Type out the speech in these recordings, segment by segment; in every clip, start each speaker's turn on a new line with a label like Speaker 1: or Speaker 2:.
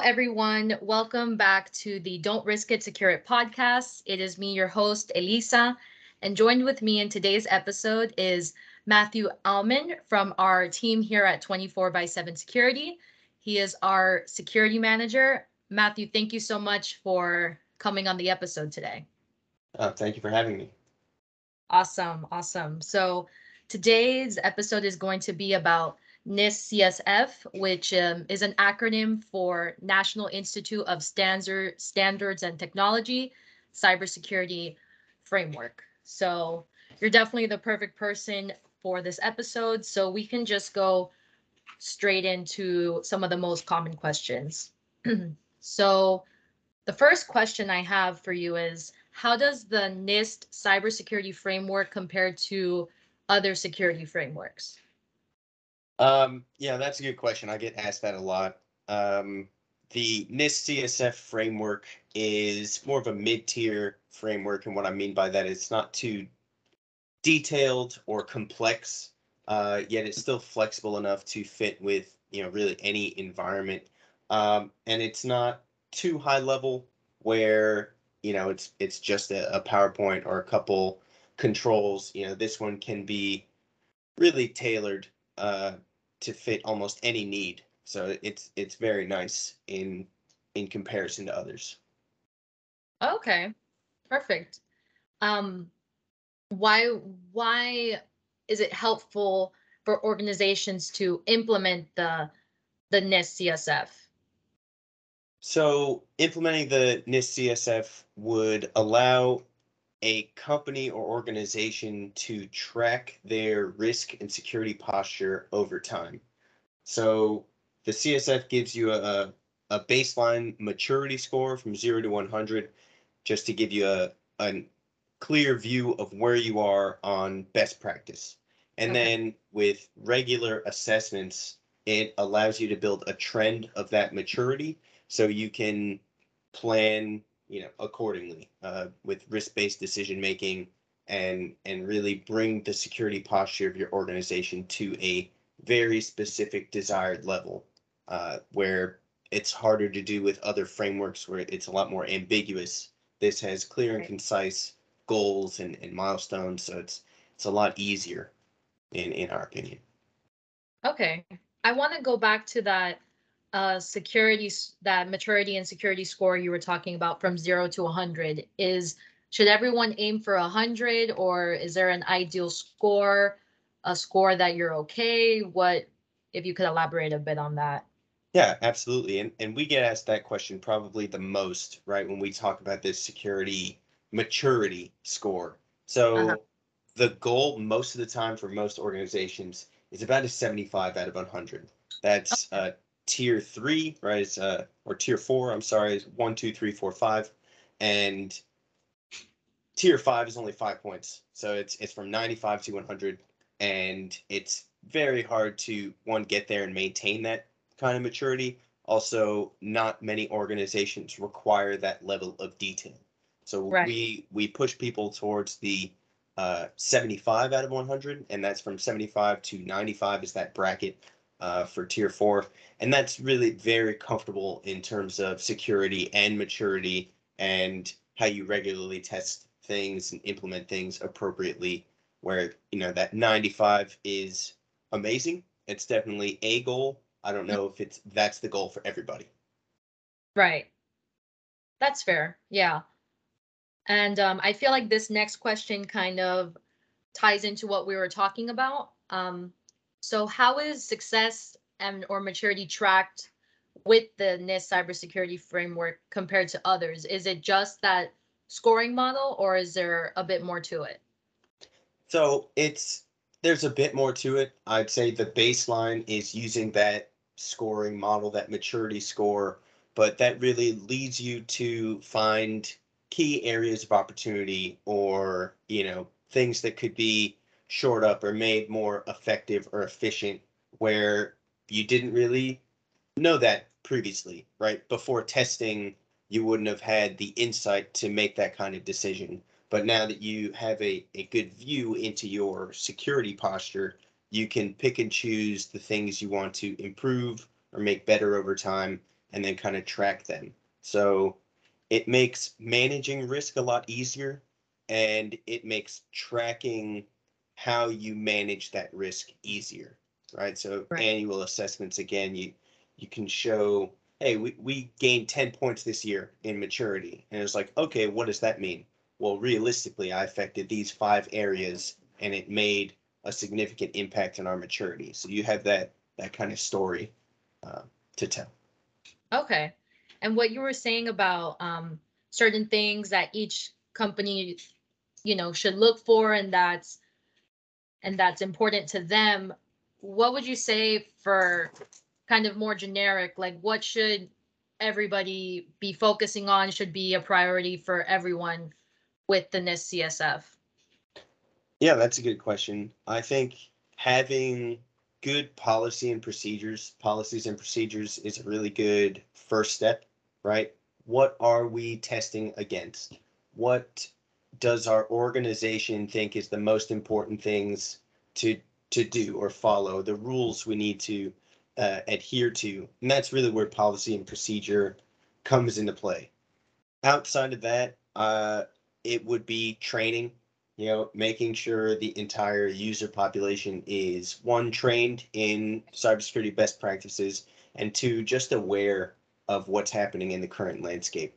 Speaker 1: everyone. Welcome back to the Don't Risk It, Secure It podcast. It is me, your host, Elisa. And joined with me in today's episode is Matthew Alman from our team here at 24 by 7 Security. He is our security manager. Matthew, thank you so much for coming on the episode today.
Speaker 2: Thank you for having me.
Speaker 1: Awesome. So today's episode is going to be about NIST CSF, which is an acronym for National Institute of Standards and Technology Cybersecurity Framework. So you're definitely the perfect person for this episode. So we can just go straight into some of the most common questions. So the first question I have for you is, how does the NIST cybersecurity framework compare to other security frameworks?
Speaker 2: Yeah, that's a good question. I get asked that a lot. The NIST CSF framework is more of a mid-tier framework, and what I mean by that is it's not too detailed or complex, yet it's still flexible enough to fit with really any environment. And it's not too high level where it's just a PowerPoint or a couple controls. This one can be really tailored to fit almost any need. So it's very nice in comparison to others.
Speaker 1: Okay, perfect. Um, why is it helpful for organizations to implement the NIST CSF?
Speaker 2: So implementing the NIST CSF would allow a company or organization to track their risk and security posture over time. So the CSF gives you a baseline maturity score from 0 to 100, just to give you a clear view of where you are on best practice. And
Speaker 1: Okay.
Speaker 2: then with regular assessments, it allows you to build a trend of that maturity so you can plan, accordingly, with risk-based decision making, and really bring the security posture of your organization to a very specific desired level, where it's harder to do with other frameworks where it's a lot more ambiguous. This has clear and
Speaker 1: Right.
Speaker 2: concise goals and milestones, so it's a lot easier in our opinion.
Speaker 1: Okay. I want to go back to that that maturity and security score you were talking about from 0 to 100. Is Should everyone aim for 100, or is there an ideal score, a score that you're okay? What, if you could elaborate a bit on that?
Speaker 2: Yeah, absolutely. And we get asked that question probably the most, right, when we talk about this security maturity score.
Speaker 1: Uh-huh.
Speaker 2: So the goal most of the time for most organizations is about a 75 out of 100. That's tier three, right? It's or tier four, I'm sorry, is 1, 2, 3, 4, 5. And tier five is only 5 points. So it's from 95 to 100. And it's very hard to one get there and maintain that kind of maturity. Also, not many organizations require that level of detail. So
Speaker 1: Right.
Speaker 2: we push people towards the 75 out of 100, and that's from 75 to 95 is that bracket for tier four. And that's really very comfortable in terms of security and maturity and how you regularly test things and implement things appropriately, where that 95 is amazing. It's definitely a goal. I don't know if that's the goal for everybody.
Speaker 1: Right. That's fair. Yeah. And I feel like this next question kind of ties into what we were talking about. So how is success and or maturity tracked with the NIST cybersecurity framework compared to others? Is it just that scoring model, or is there a bit more to it?
Speaker 2: So there's a bit more to it. I'd say the baseline is using that scoring model, that maturity score, but that really leads you to find key areas of opportunity, or things that could be shored up or made more effective or efficient, where you didn't really know that previously, right? Before testing, you wouldn't have had the insight to make that kind of decision. But now that you have a good view into your security posture, you can pick and choose the things you want to improve or make better over time. and then kind of track them. So it makes managing risk a lot easier, and it makes tracking how you manage that risk easier, right? So
Speaker 1: Right.
Speaker 2: annual assessments, again, you can show, hey, we gained 10 points this year in maturity. And it's like, okay, what does that mean? Well, realistically, I affected these 5 areas and it made a significant impact on our maturity. So you have that kind of story uh, to tell.
Speaker 1: Okay. And what you were saying about certain things that each company, should look for, and that's important to them. What would you say for kind of more generic, like what should everybody be focusing on, should be a priority for everyone with the NIST CSF?
Speaker 2: Yeah, that's a good question. I think having good policies and procedures is a really good first step, right? What are we testing against? What does our organization think is the most important things to to do or follow, the rules we need to adhere to? And that's really where policy and procedure comes into play. Outside of that, it would be training, making sure the entire user population is one, trained in cybersecurity best practices, and two, just aware of what's happening in the current landscape.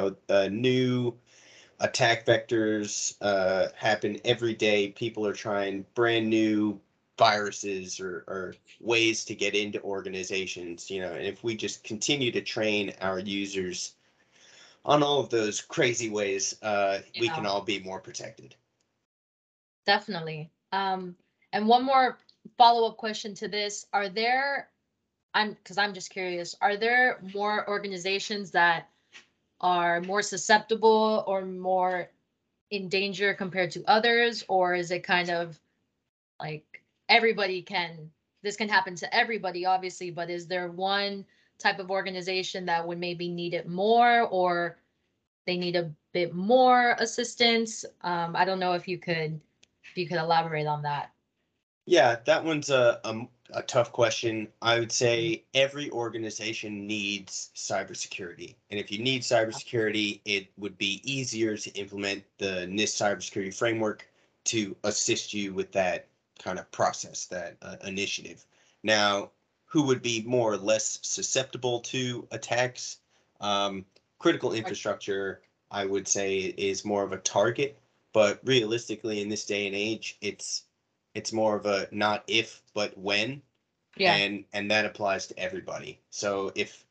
Speaker 2: New attack vectors happen every day. People are trying brand new viruses or ways to get into organizations, and if we just continue to train our users on all of those crazy ways, we can
Speaker 1: Yeah,
Speaker 2: all be more protected.
Speaker 1: definitely. And one more follow-up question to this. I'm just curious, are there more organizations that are more susceptible or more in danger compared to others, or is it kind of like this can happen to everybody, obviously, but is there one type of organization that would maybe need it more, or they need a bit more assistance? I don't know if you could elaborate on that.
Speaker 2: Yeah, that one's a tough question. I would say every organization needs cybersecurity. And if you need cybersecurity, it would be easier to implement the NIST cybersecurity framework to assist you with that kind of process, that initiative. Now, who would be more or less susceptible to attacks? Um, Critical infrastructure, I would say, is more of a target. But realistically, in this day and age, it's more of a not if but when,
Speaker 1: Yeah.
Speaker 2: and that applies to everybody. So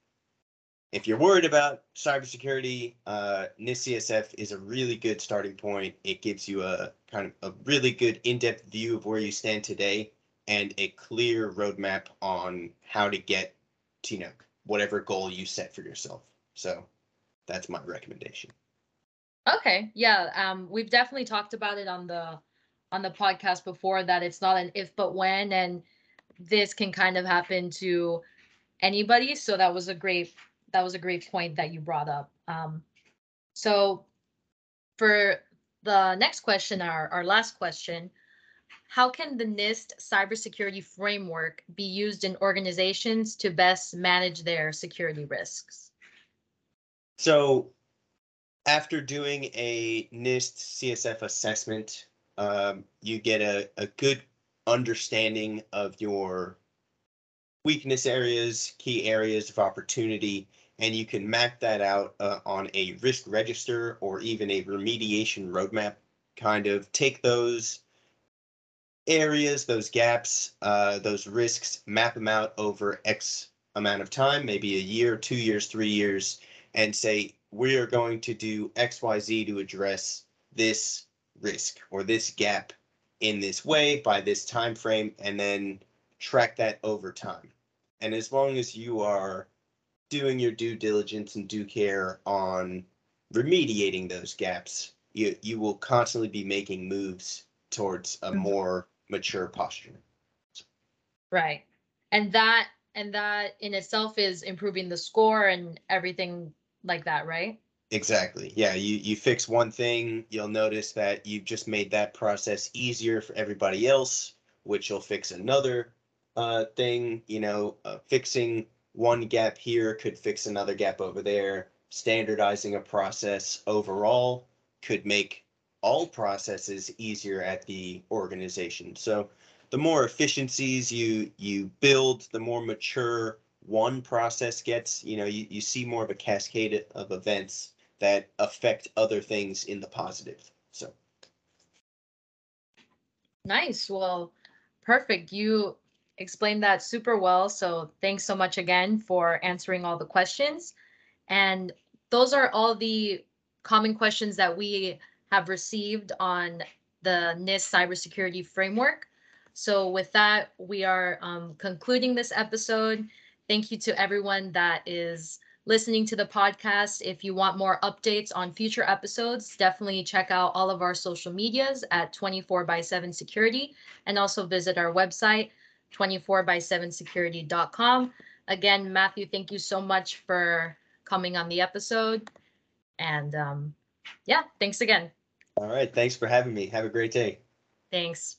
Speaker 2: if you're worried about cybersecurity, NIST CSF is a really good starting point. It gives you a kind of a really good in-depth view of where you stand today and a clear roadmap on how to get to whatever goal you set for yourself. So that's my recommendation.
Speaker 1: Okay. Yeah. We've definitely talked about it on the podcast before, that it's not an if but when, and this can kind of happen to anybody. So that was a great point that you brought up. So for the next question, our last question, how can the NIST cybersecurity framework be used in organizations to best manage their security risks?
Speaker 2: So after doing a NIST CSF assessment, you get a good understanding of your weakness areas, key areas of opportunity, and you can map that out on a risk register or even a remediation roadmap. Kind of take those areas, those gaps, those risks, map them out over X amount of time, maybe a year, 2 years, 3 years, and say, we are going to do XYZ to address this risk or this gap in this way by this time frame, and then track that over time. And as long as you are doing your due diligence and due care on remediating those gaps, you will constantly be making moves towards a
Speaker 1: Mhm.
Speaker 2: more mature posture.
Speaker 1: Right. And that in itself is improving the score and everything like that, right?
Speaker 2: Exactly. Yeah, you fix one thing, you'll notice that you've just made that process easier for everybody else, which will fix another thing. Fixing one gap here could fix another gap over there. Standardizing a process overall could make all processes easier at the organization. So the more efficiencies you build, the more mature one process gets. You see more of a cascade of events that affect other things in the positive. So
Speaker 1: Nice. Well, perfect. You explained that super well. So thanks so much again for answering all the questions. And those are all the common questions that we have received on the NIST cybersecurity framework. So with that, we are concluding this episode. Thank you to everyone that is listening to the podcast. If you want more updates on future episodes, definitely check out all of our social medias at 24/7 Security and also visit our website, 24/7security.com. Again, Matthew, thank you so much for coming on the episode. And yeah, thanks again.
Speaker 2: all right, thanks for having me. Have a great day.
Speaker 1: Thanks.